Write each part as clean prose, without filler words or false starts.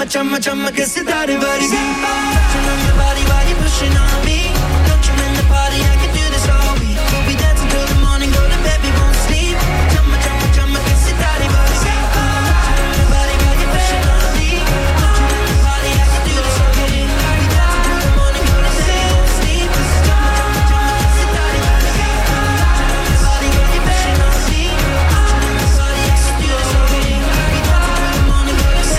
Chumma che se dare vari touching on your body while you're pushing on me. Don't you in the party, I can do this all week. We'll be dancing till the morning, go to bed, we won't sleep. Chumma che se dare vari touching on your body while you're pushing on me. Don't you in the party, I can do this all week. We'll be dancing till the morning, go to bed, we won't sleep. Chumma che se dare vari touching on your body while you're pushing on me. Don't you in the party, I can do this all week. We'll be dancing till the morning, go to bed.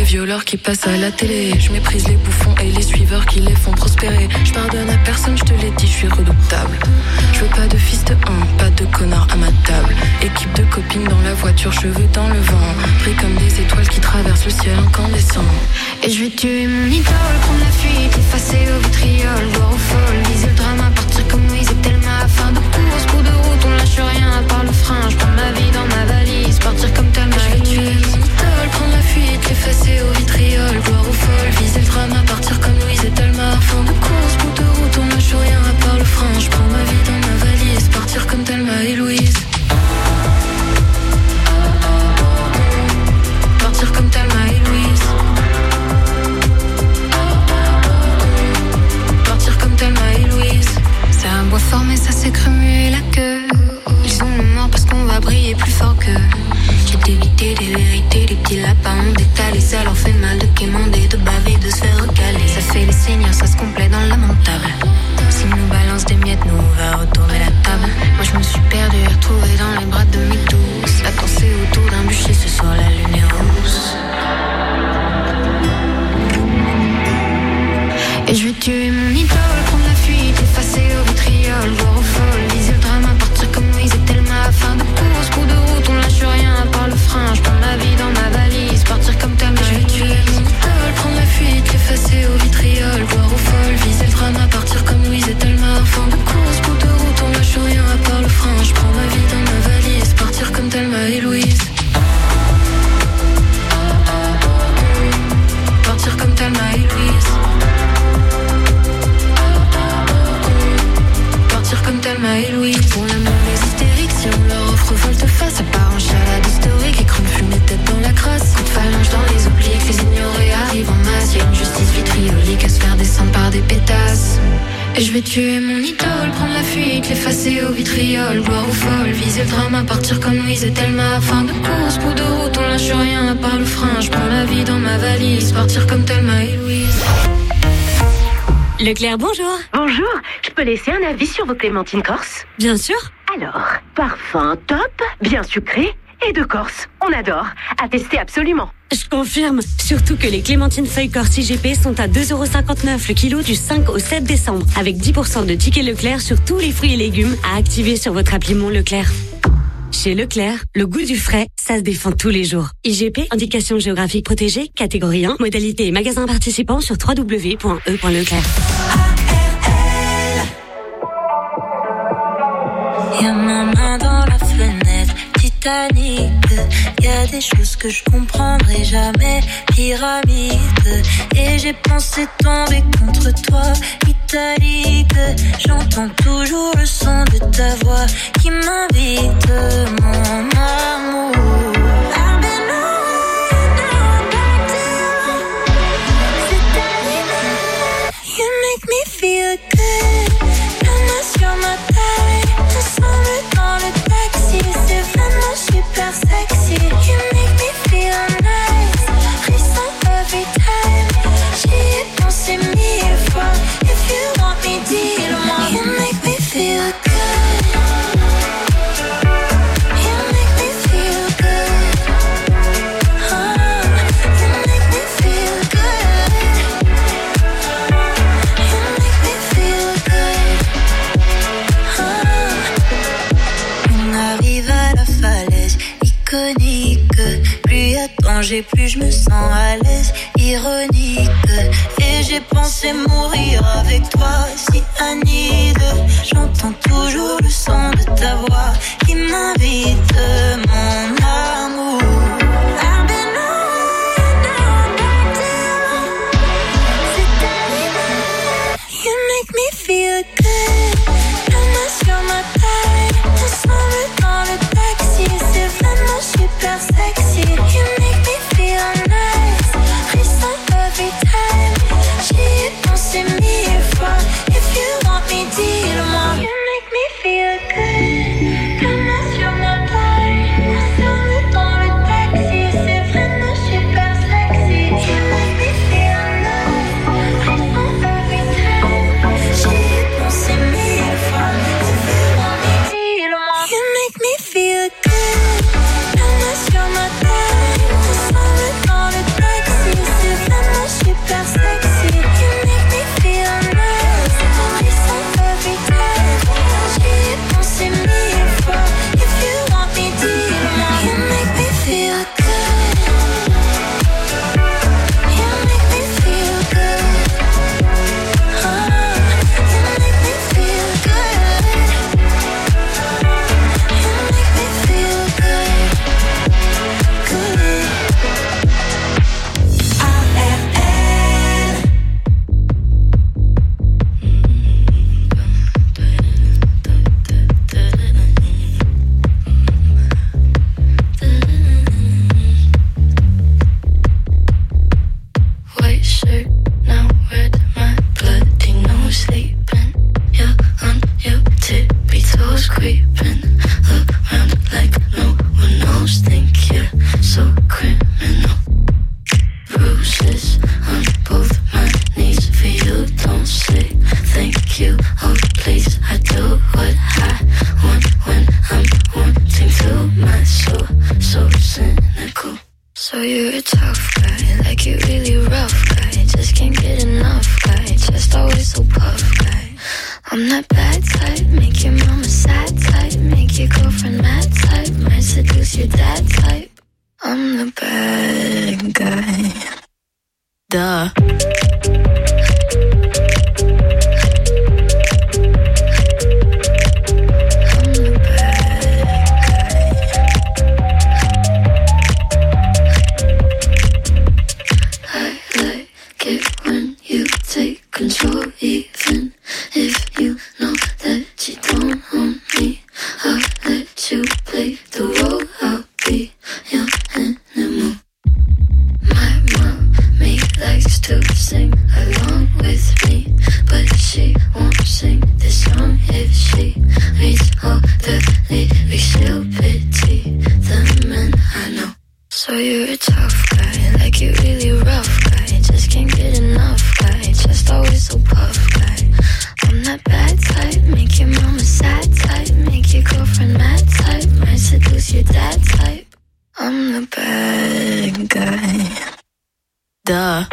violeurs qui passent à la télé. Je méprise les bouffons et les suiveurs qui les font prospérer. Je pardonne à personne, je te l'ai dit, je suis redoutable. Je veux pas de fils de pas de connard à ma table. Équipe de copines dans la voiture, cheveux dans le vent. Pris comme des étoiles qui traversent le ciel incandescent. Et je vais tuer mon idole, prendre la fuite, effacer au vitriol, voir au folle, viser le drama, partir comme Louise et Thelma. Fin de course, coup de route, on lâche rien à part le frein. Je prends ma vie dans ma valise, partir comme Thelma. Je vais tuer mon idole, prendre la fuite, l'effacer au vitriol, voir au folle, viser le drama, partir comme Louise et Thelma. Fin de course, coup de route, on lâche rien à part le frein. Je prends ma vie dans ma valise, partir comme Thelma et Louise. Partir comme Thelma et Louise. Partir comme Thelma et Louise. C'est un bois fort mais ça s'est remuer la queue. Ils ont le mort parce qu'on va briller plus fort qu'eux. J'ai d'éviter des vérités, des petits lapins ont détalé. Ça leur fait mal de quémander, de baver, de se faire recaler. Ça fait les seigneurs, ça se complaît dans le lamentable. S'ils nous balancent des miettes, nous on va retourner la table. Moi je me suis perdu, retrouvé dans les bras de mes douces. La danser autour d'un bûcher, ce soir la lune est rousse. Et je vais tuer mon idole, prendre la fuite, effacer au vitriol, voir au folle, viser le drama, partir comme Louise et Thelma. Fin de course, coup de route, on lâche rien à part le frein. Je prends ma vie dans ma valise, partir comme Thelma. Je vais tuer mon idole, prendre la fuite, effacer au vitriol, voir au folle, viser le drama, partir comme Louise et Thelma. Fin de course, coup de route, on lâche rien à part le frein. Je prends ma vie dans ma valise, partir comme Thelma et Louise. Partir comme Thelma et Louise. Partir comme Thelma et Louise. Pour l'amour les hystériques, si on leur offre volte-face, ça part en charade historique. Écran de fumée, tête dans la crasse. Coup de phalange dans les obliques, les ignorés arrivent en masse. Y'a une justice vitriolique à se faire descendre par des pétasses. Et je vais tuer mon idole, prendre la fuite, l'effacer au vitriol, boire au folle, viser le drama, partir comme Louise et Thelma. Fin de course, coup de route, on lâche rien à part le frein. Je prends la vie dans ma valise, partir comme Thelma et Louise. Leclerc, bonjour. Bonjour, je peux laisser un avis sur vos clémentines corse? Bien sûr. Alors, parfum top, bien sucré et de Corse. On adore, à tester absolument. Je confirme, surtout que les clémentines feuilles corse IGP sont à 2,59€ le kilo du 5 au 7 décembre, avec 10% de tickets Leclerc sur tous les fruits et légumes à activer sur votre appli Mon Leclerc. Chez Leclerc, le goût du frais, ça se défend tous les jours. IGP, indication géographique protégée, catégorie 1, modalité et magasin participant sur www.e.leclerc. Y'a ma main dans la fenêtre, Titanic. Y'a des choses que je comprendrai jamais, pyramide. Et j'ai pensé tomber contre toi, italique. J'entends toujours le son de ta voix qui m'invite, mon amour. You make me feel good. La main sur ma taille, ensemble dans le taxi, c'est vraiment super sexy. You make me feel nice, frisson every time. J'y ai pensé 1000 fois. If you want me, dis-le-moi. You make me feel good. You make me feel good. Oh, you make me feel good. You make me feel good. On arrive à la falaise iconique. Plus y a danger, plus je me sens à l'aise. Ironique. Et j'ai pensé mourir avec toi, si Anide. J'entends toujours le son de ta voix qui m'invite, mon amour. I've been on that deal. C'est terminé. You make me feel good. La main sur ma taille, ensemble dans le taxi, c'est vraiment super sexy. You make me feel nice, roses on both my knees for you. Don't say thank you, oh please. I do what I want when I'm wanting to. My soul, so cynical. So you're a tough guy, like you really rough guy. Just can't get enough guy, just always so puff guy. I'm that bad type, make your mama sad type, make your girlfriend mad type, might seduce your dad type. I'm the bad guy. Duh. Control, even if you know that you don't own me. I'll let you play the role. I'll be your animal. My mommy likes to sing along with me, but she won't sing this song if she reads all the lyrics. She'll pity the men I know. So you're a tough guy, like you really rough guy. Just can't get enough guy, just always so puff guy. I'm that bad type, make your mama sad type, make your girlfriend mad type, might seduce your dad type. I'm the bad guy. Duh.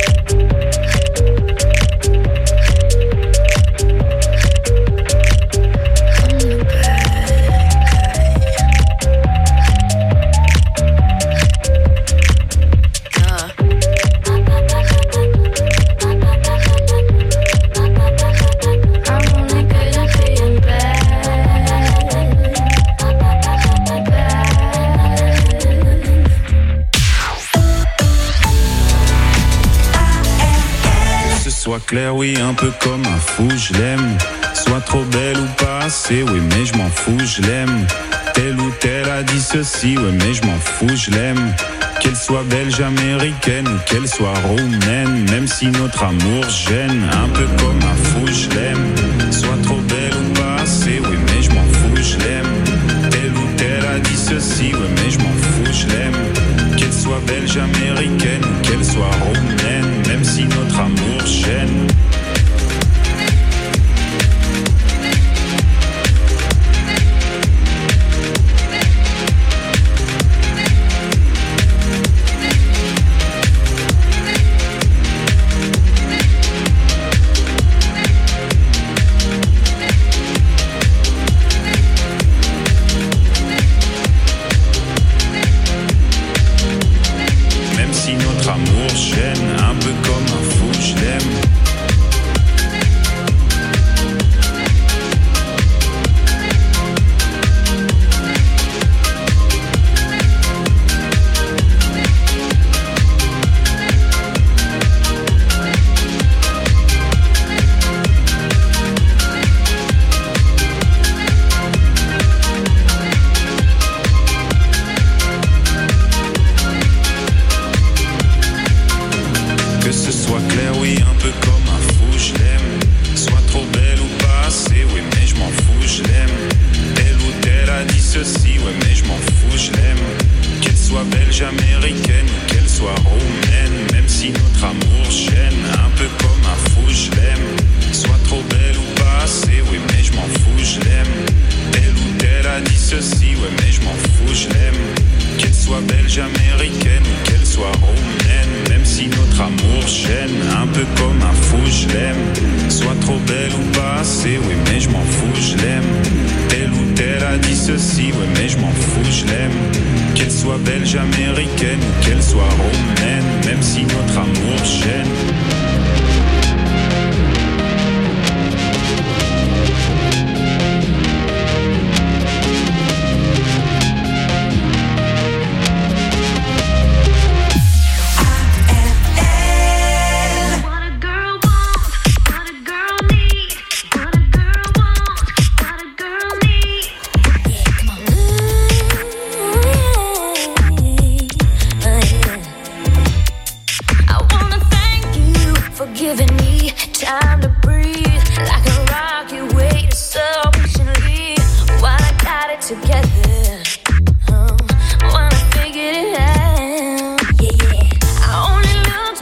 Sois clair, oui, un peu comme un fou, je l'aime. Sois trop belle ou pas assez, oui, mais je m'en fous, je l'aime. Telle ou telle a dit ceci, oui, mais je m'en fous, je l'aime. Qu'elle soit belge, américaine ou qu'elle soit roumaine, même si notre amour gêne, un peu comme un fou, je l'aime. Sois trop belle ou pas assez, oui, mais je m'en fous, je l'aime. Telle ou telle a dit ceci, oui, mais je m'en fous, je l'aime. Qu'elle soit belge, américaine ou qu'elle soit roumaine, même si notre amour gêne. When I figured it out, yeah. I only look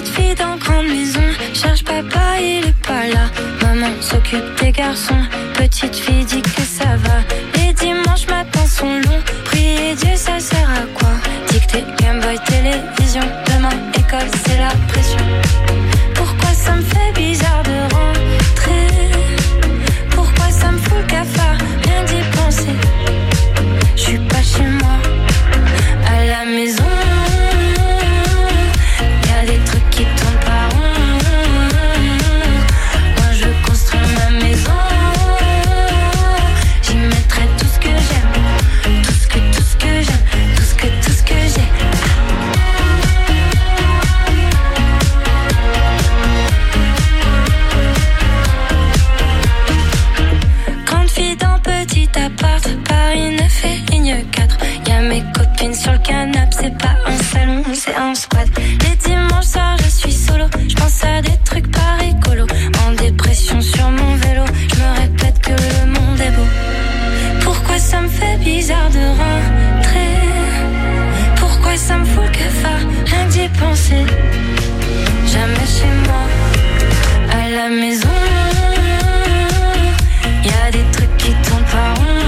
Petite fille dans grande maison, cherche papa, il est pas là. Maman s'occupe des garçons, petite fille dit que ça va. Les dimanches matins sont longs, prier Dieu ça sert à quoi? Dictée, Game Boy, télévision, demain école c'est la pression. Pourquoi ça me fait bizarre de rentrer? Pourquoi ça me fout le cafard? Rien d'y penser. Je suis pas chez moi, à la maison. Y'a des trucs qui tournent pas rond. Moi je veux construire ma maison. J'y mettrai tout ce que j'aime, tout ce que j'aime, tout ce que j'ai. Grande fille dans petit appart, Paris 9 et ligne 4. Y'a mes copines sur le canapé, c'est pas un salon, c'est un squat. Les dimanches soirs je suis solo, je pense à des trucs pas rigolos. En dépression sur mon vélo, je me répète que le monde est beau. Pourquoi ça me fait bizarre de rentrer? Pourquoi ça me fout le cafard? Rien que d'y penser. Jamais chez moi, à la maison. Y'a des trucs qui tournent pas rond.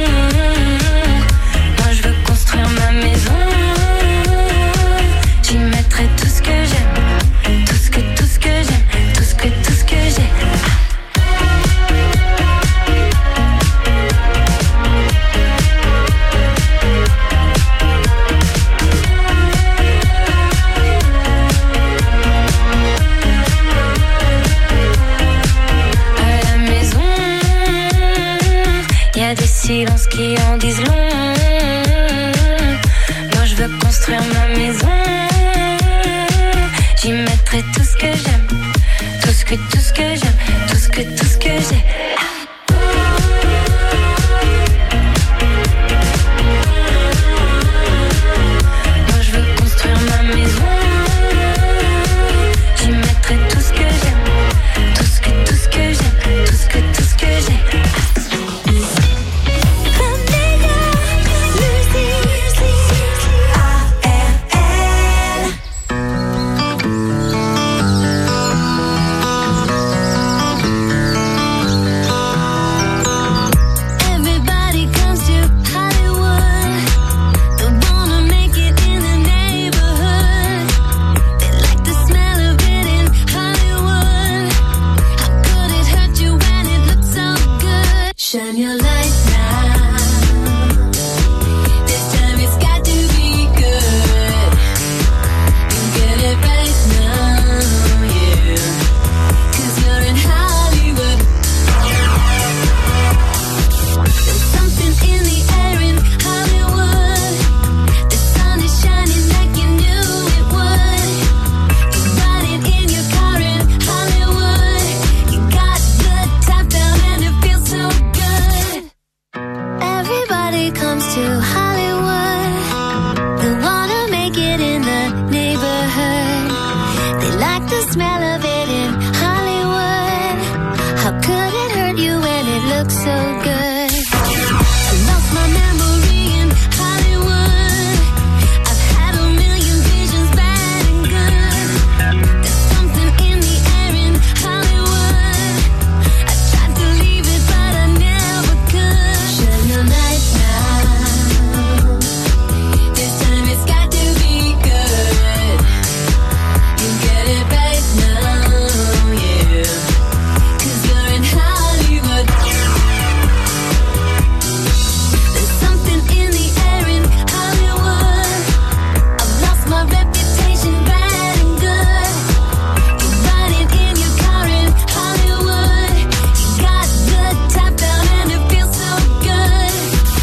Moi je veux construire ma maison. J'y mettrai tout ce que j'aime, tout ce que j'aime, tout ce que j'ai. Des silences qui en disent long. Moi je veux construire ma maison. J'y mettrai tout ce que j'aime, tout ce que j'aime, tout ce que j'ai. Moi je veux construire ma maison. J'y mettrai tout ce que j'aime, tout ce que j'aime, tout ce que j'ai. Shine your light now. This time it's got to be good. You get it right now, yeah. 'Cause you're in Hollywood. There's something in the air in Hollywood. The sun is shining like you knew it would. You're riding in your car in Hollywood. You got the top down and it feels so good. Everybody comes to Hollywood. They wanna make it in the neighborhood. They like the smell of it in Hollywood. How could it hurt you when it looks so good? I lost my memory in Hollywood. I've had a million visions, bad and good. There's something in the air in Hollywood. I tried to leave it, but I never could. Shine your light now. This time it's got to be good. You get it right now, yeah. 'Cause you're in Hollywood. There's something in the air in Hollywood. I've lost my reputation, bad and good. You're riding in your car in Hollywood. You got the top down and it feels so good.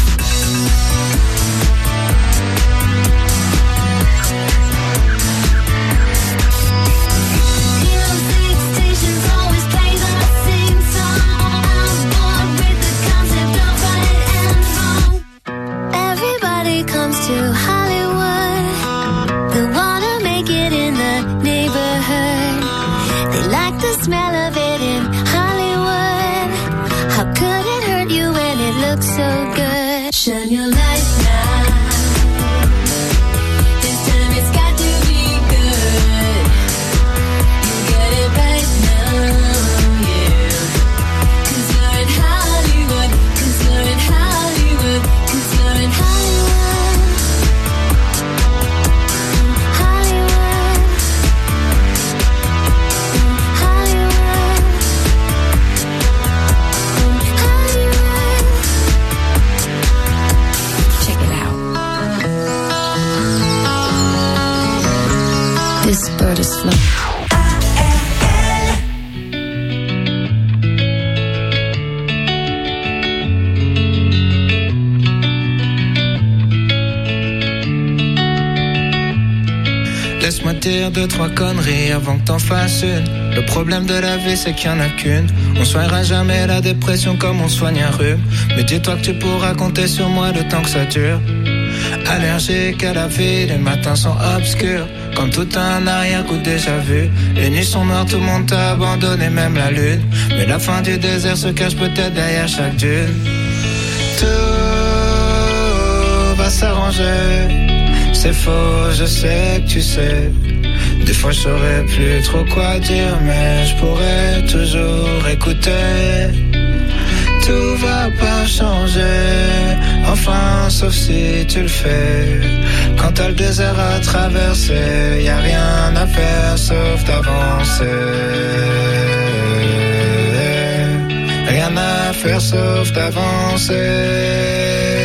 Hero 6 stations always play the same song. I'm bored with the concept of right and wrong. Everybody comes to Hollywood. They wanna make it in the neighborhood. They like the smell of it in Hollywood. How could it hurt you when it looks so good? Shine your light now. This time it's got to be good. dire 2-3 conneries avant que t'en fasses une. Le problème de la vie c'est qu'il y en a qu'une. On soignera jamais la dépression comme on soigne un rhume. Mais dis-toi que tu pourras compter sur moi le temps que ça dure. Allergique à la vie, les matins sont obscurs. Comme tout un arrière-goût déjà vu. Les nuits sont noires, tout le monde t'a abandonné, même la lune. Mais la fin du désert se cache peut-être derrière chaque dune. Tout va s'arranger. C'est faux, je sais que tu sais. Des fois je saurais plus trop quoi dire, mais je pourrais toujours écouter. Tout va pas changer, enfin sauf si tu le fais. Quand t'as le désert à traverser, y a rien à faire sauf d'avancer. Rien à faire sauf d'avancer.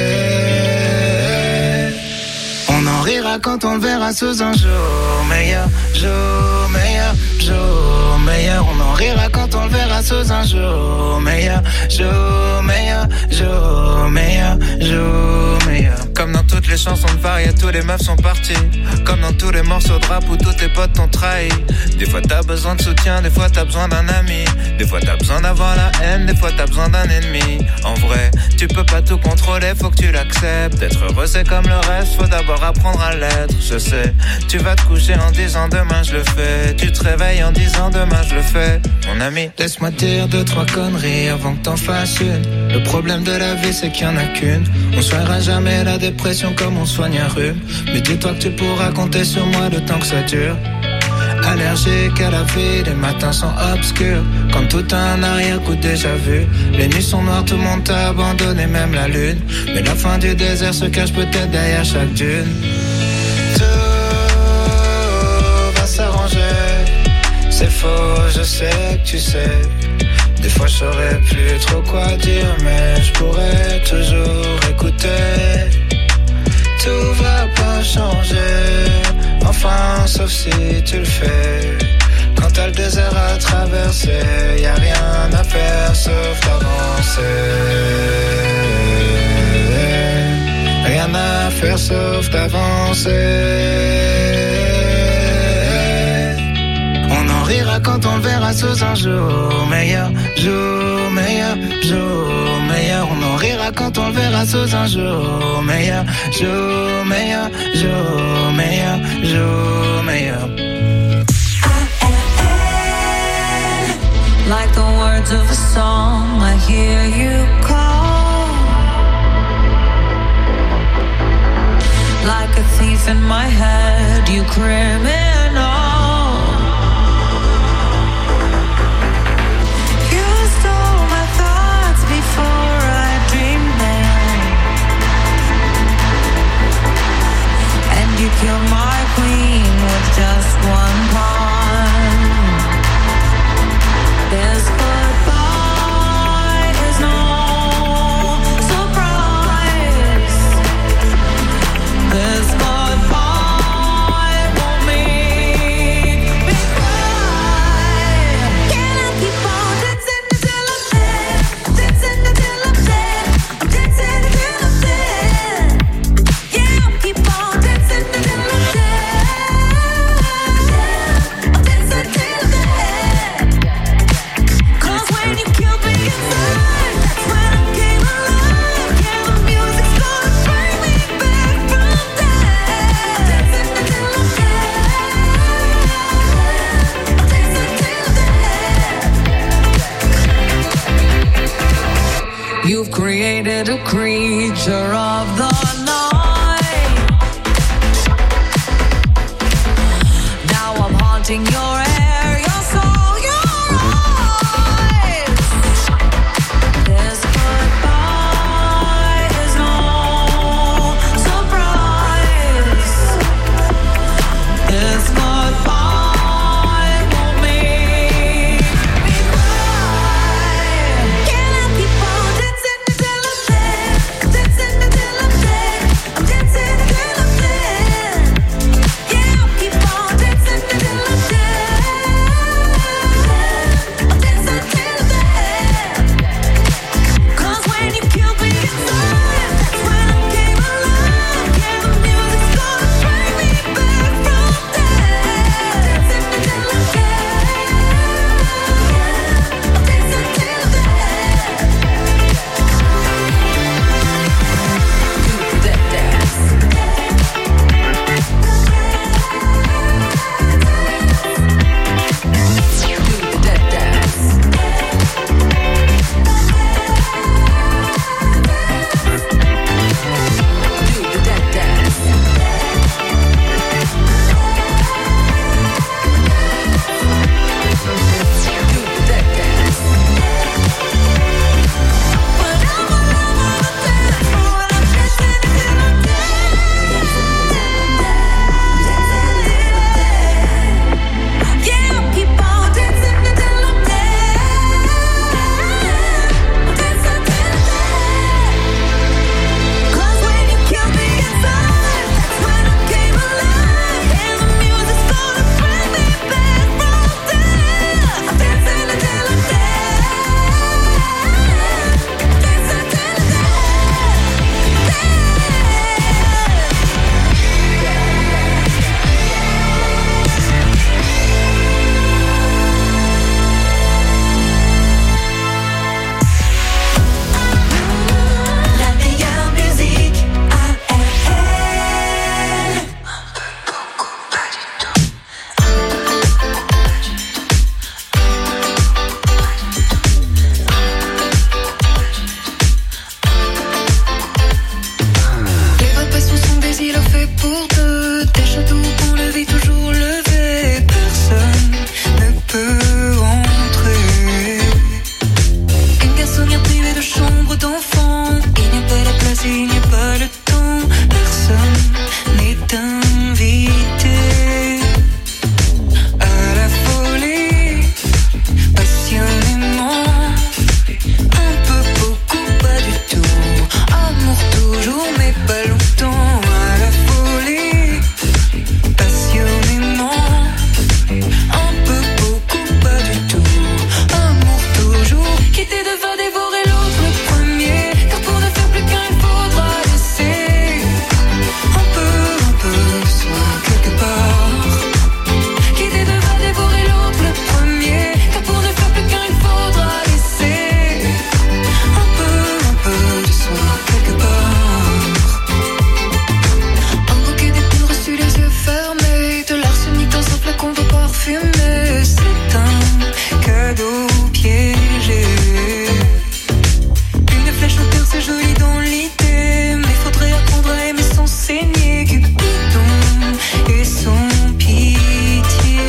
On en rira quand on le verra sous un jour meilleur, jour meilleur, jour meilleur. On en rira quand on le verra sous un jour meilleur, jour meilleur, jour meilleur, jour meilleur. Comme dans toutes les chansons de Varia, tous les meufs sont partis. Comme dans tous les morceaux de rap où tous tes potes t'ont trahi. Des fois t'as besoin de soutien, des fois t'as besoin d'un ami. Des fois t'as besoin d'avoir la haine, des fois t'as besoin d'un ennemi. En vrai, tu peux pas tout contrôler, faut que tu l'acceptes. Être heureux c'est comme le reste, faut d'abord apprendre à l'être. Je sais, tu vas te coucher en disant demain je le fais. Tu te réveilles en disant demain je le fais. Mon ami, laisse-moi dire 2-3 conneries avant que t'en fasses une. Le problème de la vie c'est qu'il y en a qu'une. On soignera jamais la dépression comme on soigne un rhume. Mais dis-toi que tu pourras compter sur moi le temps que ça dure. Allergique à la vie, les matins sont obscurs. Comme tout un arrière-goût déjà vu. Les nuits sont noires, tout le monde t'a abandonné, même la lune. Mais la fin du désert se cache peut-être derrière chaque dune. Tout va s'arranger. C'est faux, je sais que tu sais. Des fois je saurais plus trop quoi dire, mais je pourrais toujours écouter. Tout va pas changer, enfin sauf si tu le fais. Quand t'as le désert à traverser, y a rien à faire sauf d'avancer. Rien à faire sauf d'avancer. On en rira quand on le verra sous un jour meilleur, jour meilleur, jour meilleur. On en rira quand on le verra sous un jour meilleur, jour meilleur, jour meilleur, jour meilleur. Like the words of a song, I hear you call. Like a thief in my head, you criminal. You killed my queen with just one pawn. This goodbye is no surprise. This goodbye won't make me cry. Can I keep on dancing until I'm dead? Dancing until I'm dead. I'm dancing until I'm dead. Yeah, I'll keep on dancing. You've created a creature of the night. Now I'm haunting your hair, your soul, your eyes. This goodbye is no surprise. This goodbye won't make me cry. Can I keep on dancing until I'm dead? Dancing until cadeau piégé. Une flèche au cœur, c'est joli dans l'idée, mais faudrait apprendre à aimer sans saigner. Cupidon et son pitié.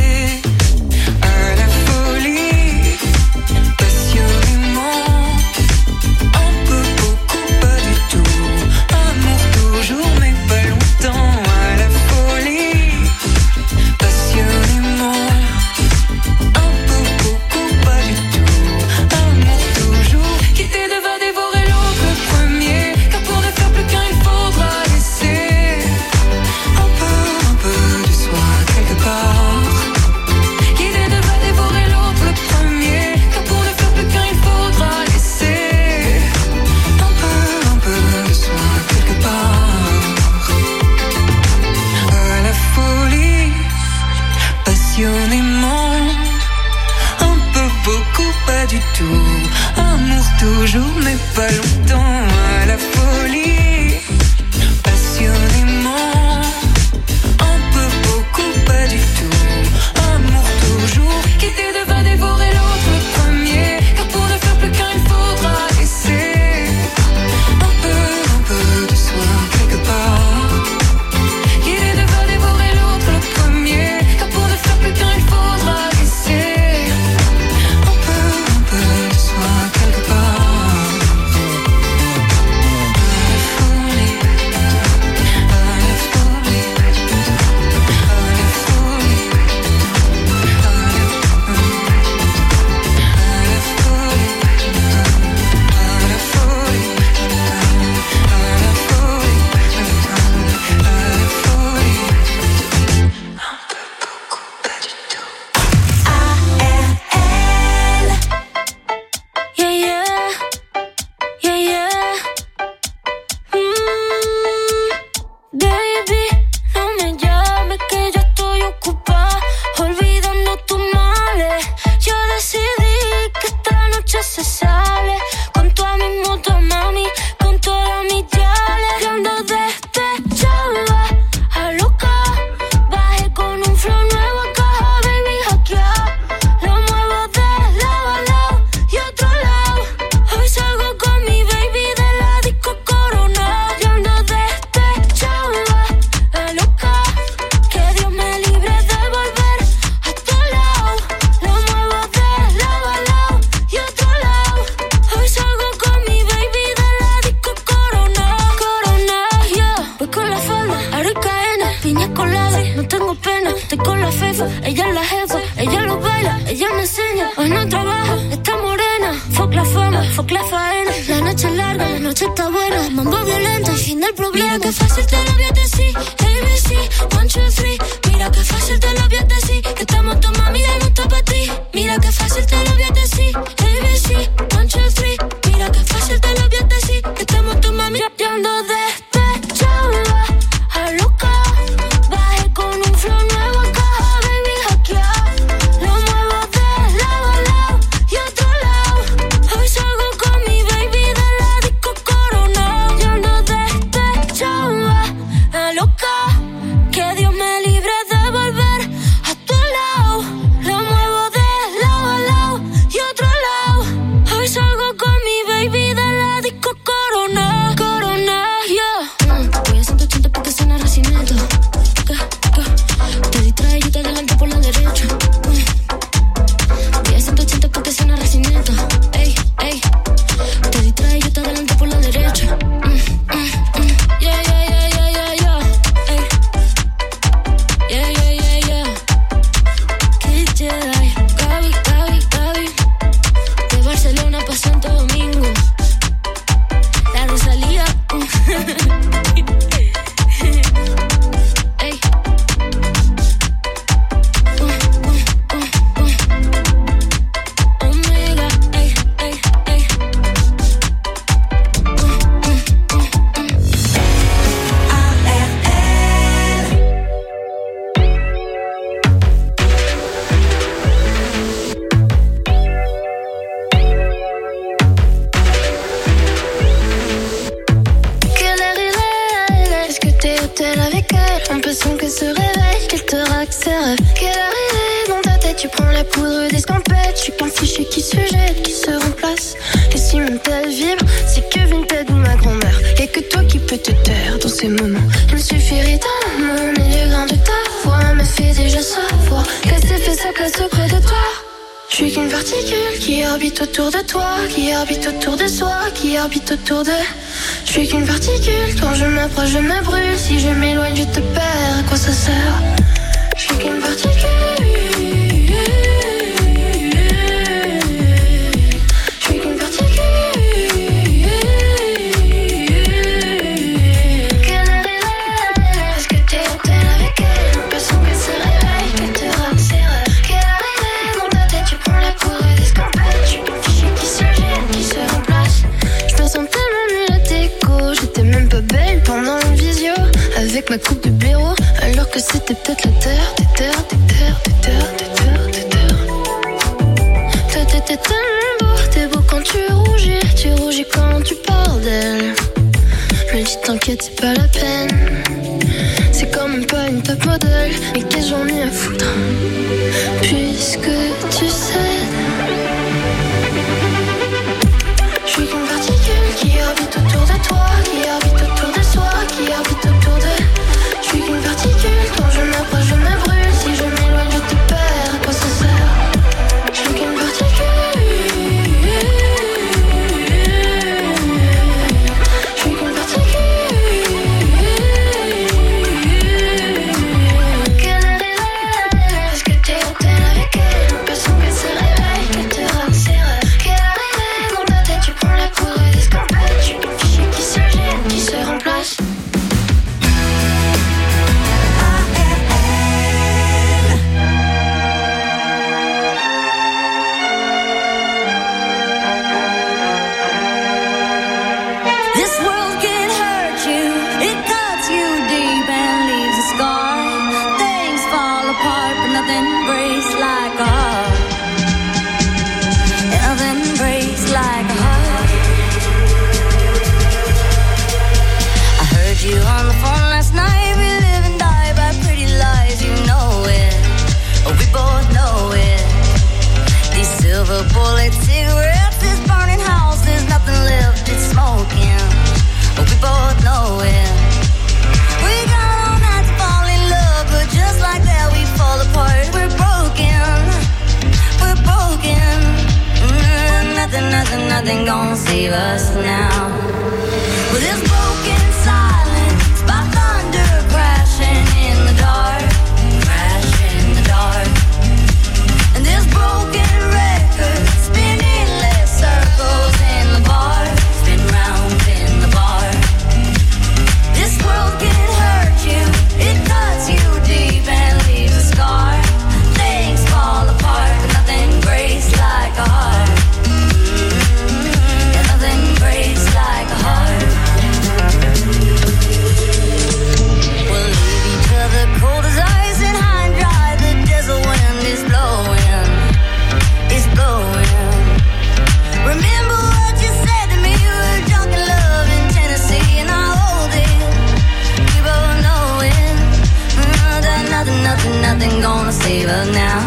À la folie, passionnément, un peu, beaucoup, pas du tout. Amour toujours, mais pas longtemps. À la folie, passionnément, un peu, beaucoup, pas du tout. Amour toujours, quitter devant dévorer l'autre le premier, car pour ne faire plus qu'un il faudra laisser un peu de soi quelque part. Quitter devant dévorer l'autre le premier, car pour ne faire plus qu'un il faudra laisser un peu de soi quelque part. À la folie, passionnément, un peu, beaucoup, pas du tout. Amour toujours, mais pas longtemps. À la folie, passionnément, un peu, beaucoup, pas du tout. Amour toujours, quitter devant dévorer l'autre le premier, car pour ne faire plus qu'un il faudra laisser un peu de soi quelque part. Quitter devant dévorer l'autre le premier, car pour ne faire plus qu'un il faudra laisser un peu de soi quelque part. Que Dios me libre de volver la poudre d'escampette. Je suis qu'un fichier qui se jette, qui se remplace. Et si mon tel vibre, c'est que Vinted ou ma grand-mère. Y'a que toi qui peux te taire dans ces moments. Il me suffirait d'un mot, mais le grain de ta voix me fait déjà savoir qu'elle s'est fait sa place auprès de toi. Je suis qu'une particule qui orbite autour de toi, qui orbite autour de soi, qui orbite autour de... Je suis qu'une particule, quand je m'approche je me brûle. Si je m'éloigne je te perds, à quoi ça sert? Je suis qu'une particule. Je suis qu'une particule. Quelle heure il est? Est-ce que t'es hôtel avec elle? L'impression qu'elle se réveille, qu'elle te rate ses rêves. Quelle heure il est? Dans ta tête tu prends la poudre d'escampette. Je suis qu'un fichier qui se jette, qui se remplace. Je me sens tellement nulle à déco. J'étais même pas belle pendant le visio. Avec ma coupe de blaireau, alors que c'était peut-être la terre, des terres, des terres, des terres, des terres, des terres. Toi t'étais tellement beau, t'es beau quand tu rougis quand tu parles d'elle. Je me dis t'inquiète c'est pas la peine. C'est quand même pas une top modèle, mais qu'est-ce que j'en ai à foutre? Puisque tu sais. Je suis qu'une particule qui orbite autour de toi, qui orbite autour de soi, qui orbite autour de... Je suis qu'une particule, quand je m'approche je me brûle. Si je m'éloigne je te perds, à quoi ça sert? Je suis qu'une particule. Je suis qu'une particule. Quelle heure il est? Est-ce que t'es hôtel avec elle? L'impression qu'elle se réveille, qu'elle te rate ses rêves. Quelle heure il est? Dans ta tête tu prends la poudre d'escampette. Je suis qu'un fichier qui se jette, qui se remplace. This world can hurt you, it cuts you deep and leaves a scar. Things fall apart, but nothing breaks like a heart. And nothing breaks like a heart. I heard you on the phone last night. We live and die by pretty lies, you know it. Oh, we both know it. These silver bullet cigarettes, this burning house, there's nothing left, it's smoking. Oh, we both know it. We got all night to fall in love, but just like that we fall apart. We're broken, we're broken. Nothing gonna save us now. Well, this broken silence by thunder crashing in the dark, crashing in the dark. And this broken record spinning less circles in the bar, spin round in the bar. This world can hurt you, it cuts you deep and leaves a scar. Things fall apart, but nothing breaks like a heart. Yeah, nothing breaks like a heart. We'll leave each other cold as ice and high and dry. The desert wind is blowing, it's blowing. Remember what you said to me, we were drunk in love in Tennessee, and I hold it, we both know it. Nothing gonna save us now.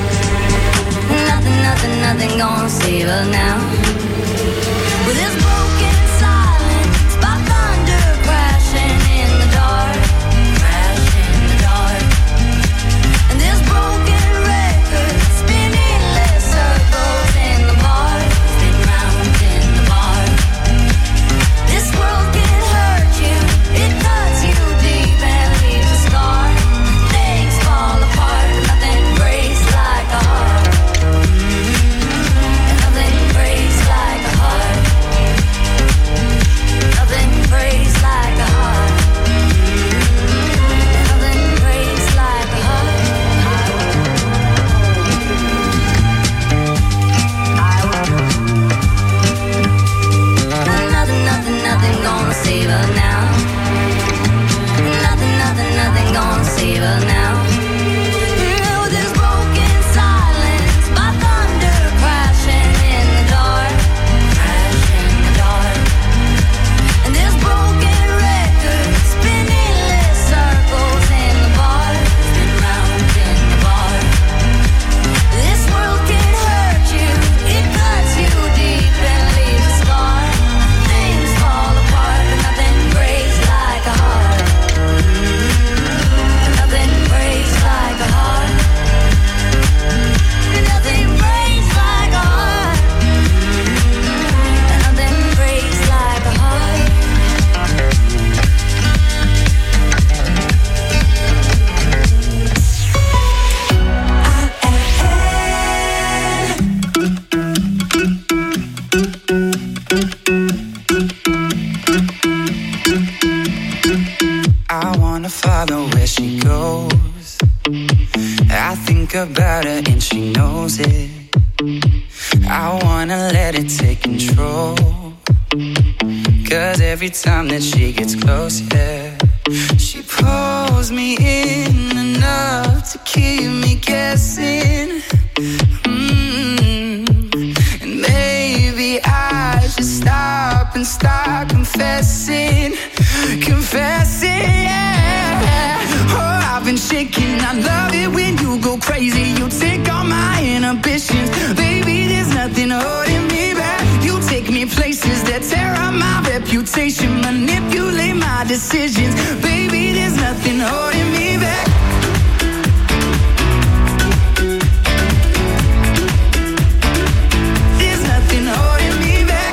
Nothing gonna save us now. With this broken silence by thunder crashing in the dark, crashing in the dark. And this broken record spinning less circles in the bar, spin round in the bar. This world can hurt you, it cuts you deep and leaves a scar. Things fall apart, but nothing breaks like a heart. And nothing breaks like a heart. knows it. I wanna let it take control. Cause every time that she gets close, yeah, she pulls me in enough to keep me guessing. And maybe I should stop and start confessing. Confessing, yeah. Oh, I've been shaking. I love it when you go crazy. You take all my inhibitions. Baby, there's nothing holding me back. You take me places that tear up my reputation. Manipulate my decisions. Baby, there's nothing holding me back. There's nothing holding me back.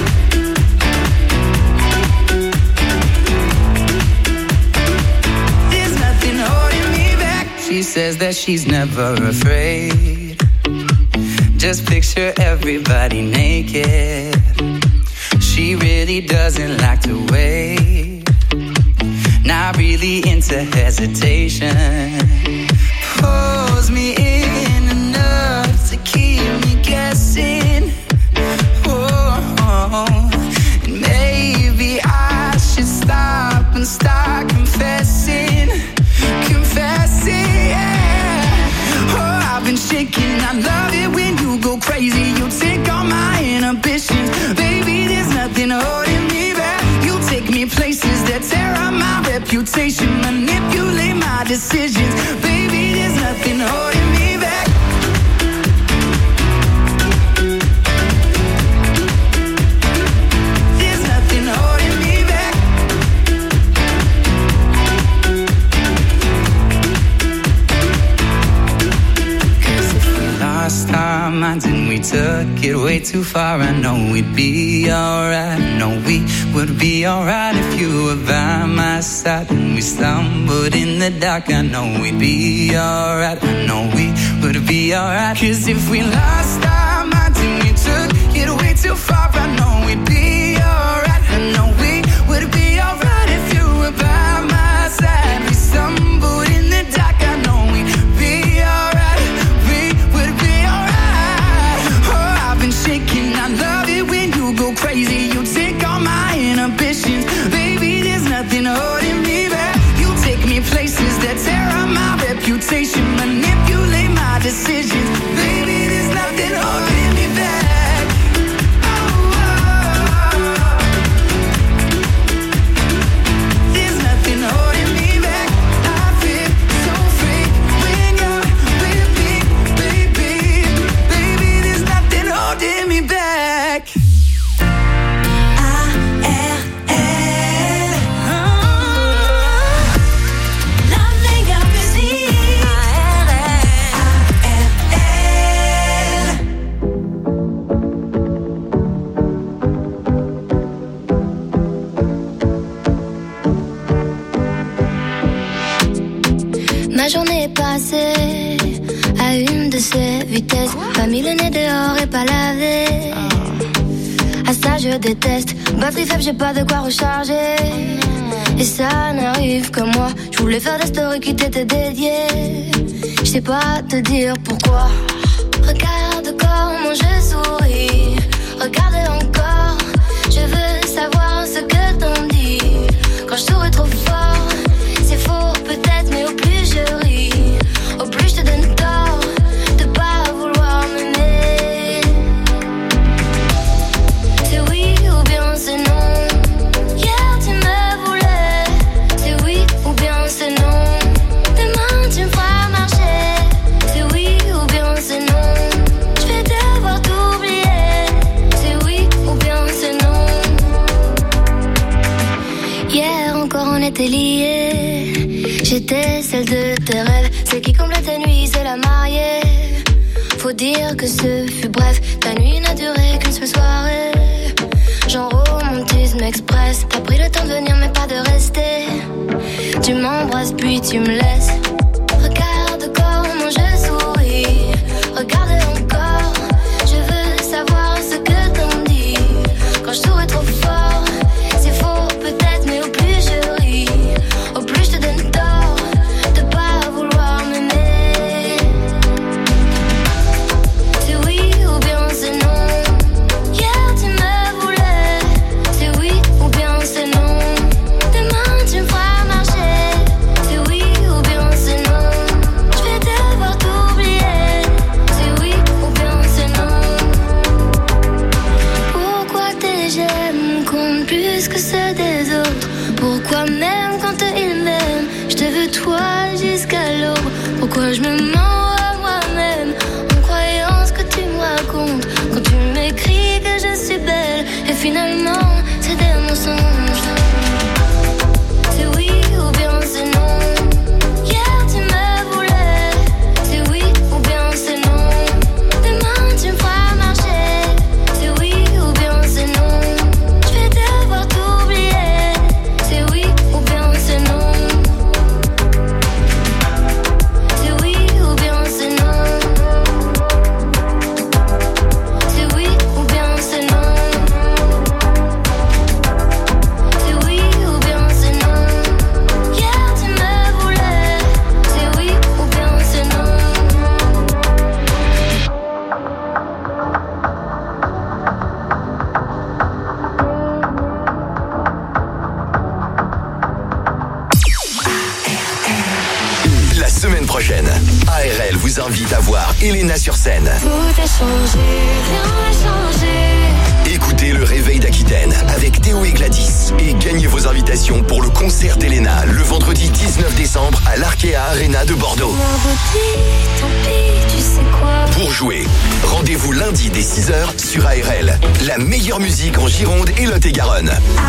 There's nothing holding me back. She says that she's never afraid. Just picture everybody naked. She really doesn't like to wait. Not really into hesitation. Pulls me in enough to keep me guessing. Oh, and maybe I should stop and start confessing. Confessing, yeah. Oh, I've been shaking. I love it when you go crazy. You take all my inhibitions. Baby, there's nothing holding me back. You take me places that tear up my reputation. Manipulate my decisions. Baby, there's nothing holding me back. There's nothing holding me back. Cause if we lost our minds and we took it way too far, I know we'd be alright. I know we would be alright if you were by my side. And we stumbled in the dark, I know we'd be alright. I know we would be alright. Cause if we lost our minds and we took it way too far, I know we'd be alright. I know we would be alright if you were by my side. We stumbled in the dark, I know we'd be alright. We would be alright. Oh, I've been shaking. I love it when you go crazy. You take all my inhibitions. Baby, there's nothing holding me back. You take me places that tear up my reputation. Manipulate my decisions. Baby, there's nothing holding me back. Oh, oh, oh. There's nothing holding me back. I feel so free when you're with me, baby. Baby, there's nothing holding me back. Ma journée est passée à une de ces vitesses. Pas mis le nez dehors et pas lavé. À ça je déteste. Batterie faible, j'ai pas de quoi recharger. Et ça n'arrive que moi. Je voulais faire des stories qui t'étaient dédiées. Je sais pas te dire pourquoi. Regarde comment je souris. Regarde encore. Je veux savoir ce que t'en dis. Quand je souris trop fort, c'est faux peut-être, mais au plus je ris, au plus je te donne tort de pas vouloir m'aimer. C'est oui ou bien c'est non. Hier tu me voulais. C'est oui ou bien c'est non. Demain tu me feras marcher. C'est oui ou bien c'est non. Je vais devoir t'oublier. C'est oui ou bien c'est non. Hier encore on était liés. J'étais celle de tes rêves, celle qui comble tes nuits, c'est la mariée. Faut dire que ce fut bref, ta nuit n'a duré qu'une seule soirée. Genre romantisme express, t'as pris le temps de venir mais pas de rester. Tu m'embrasses puis tu me laisses. Regarde comment je souris, regarde encore. Je veux savoir ce que t'en dis. Quand je souris trop fort, c'est faux peut-être, mais au plus je ris, au plus je te donne tort de pas vouloir m'aimer. Elena sur scène. Tout a changé, rien n'a changé. Écoutez le réveil d'Aquitaine avec Théo et Gladys et gagnez vos invitations pour le concert d'Elena le vendredi 19 décembre à l'Arkea Arena de Bordeaux. Tant pis, tu sais quoi. Pour jouer, rendez-vous lundi dès 6h sur ARL. La meilleure musique en Gironde et Lot-et-Garonne.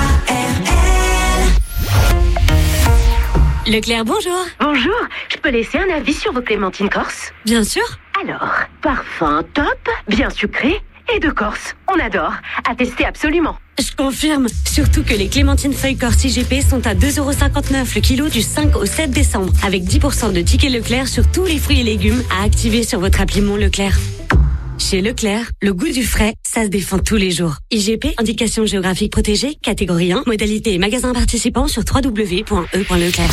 Leclerc, bonjour. Bonjour, je peux laisser un avis sur vos clémentines corse? Bien sûr. Alors, parfum top, bien sucré et de Corse. On adore. À tester absolument. Je confirme. Surtout que les clémentines feuilles corse IGP sont à 2,59€ le kilo du 5 au 7 décembre. Avec 10% de tickets Leclerc sur tous les fruits et légumes à activer sur votre appli Mon Leclerc. Chez Leclerc, le goût du frais, ça se défend tous les jours. IGP, indication géographique protégée, catégorie 1, modalité et magasin participant sur www.e.leclerc.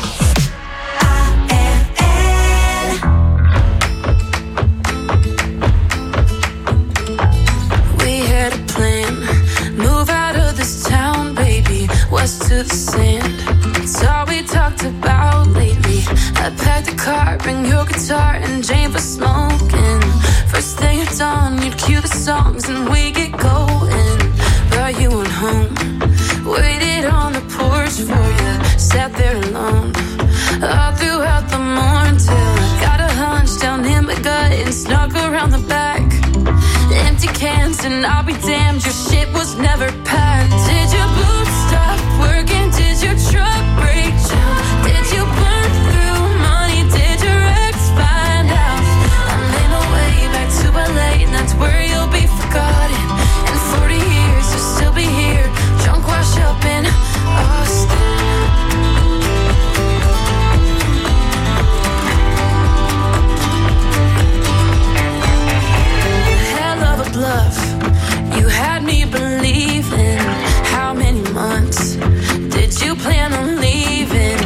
To the sand, it's all we talked about lately. I packed the car, bring your guitar and Jane for smoking. First thing at dawn, you'd cue the songs and we get going. But you went home, waited on the porch for you, sat there alone all throughout the morning till I got a hunch down in my gut and snuck around the back. Empty cans and I'll be damned, your shit was never packed. Did your boots stop working? Did your truck break down? Did you burn through money? Did your ex find out? I made my way back to LA and that's where you'll be forgotten. In 40 years you'll still be here, drunk washed up in Austin. Bluff. You had me believing. How many months did you plan on leaving?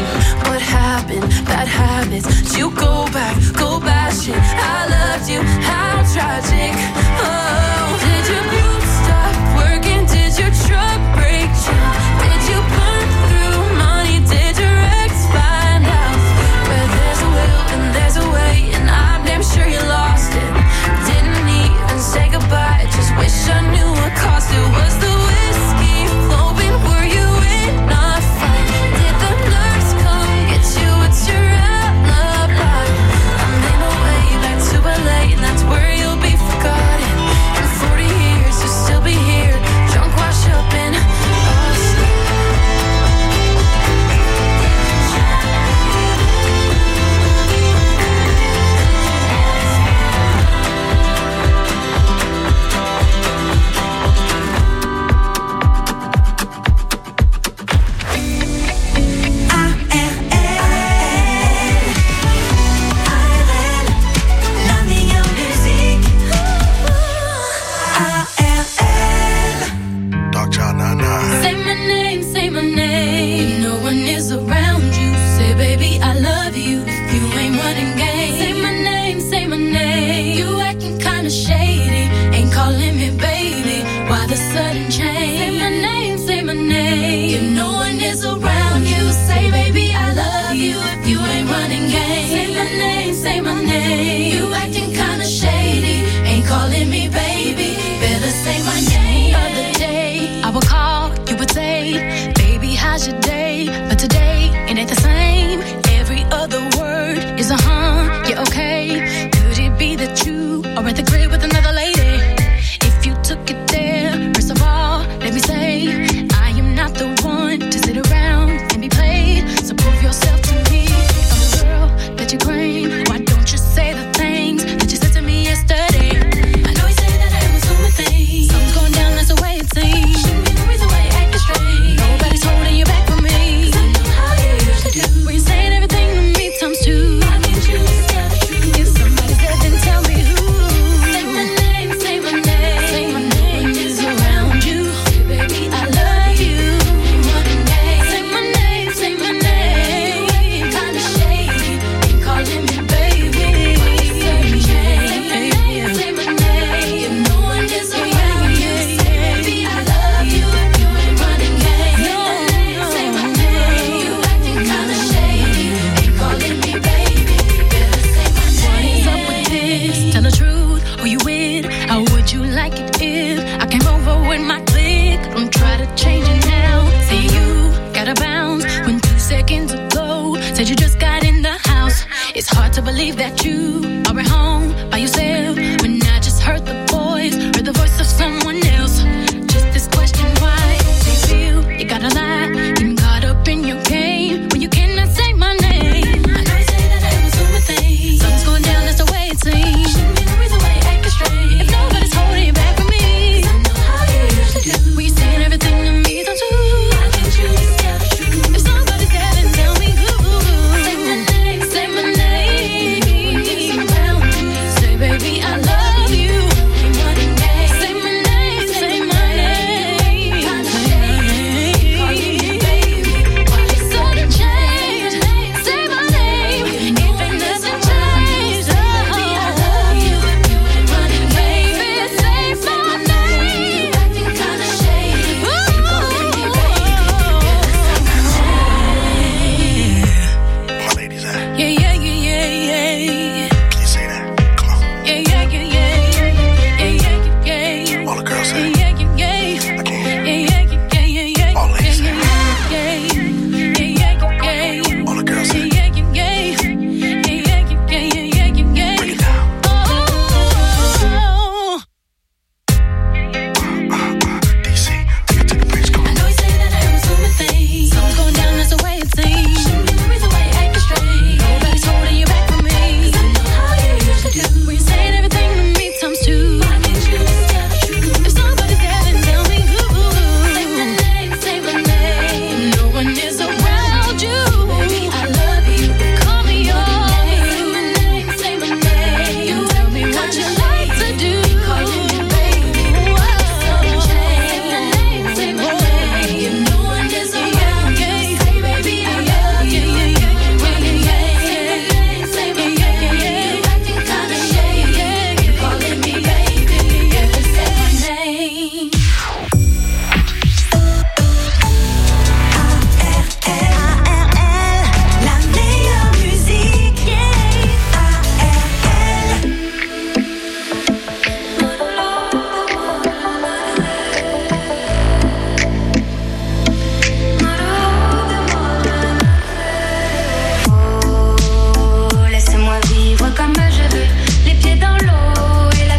my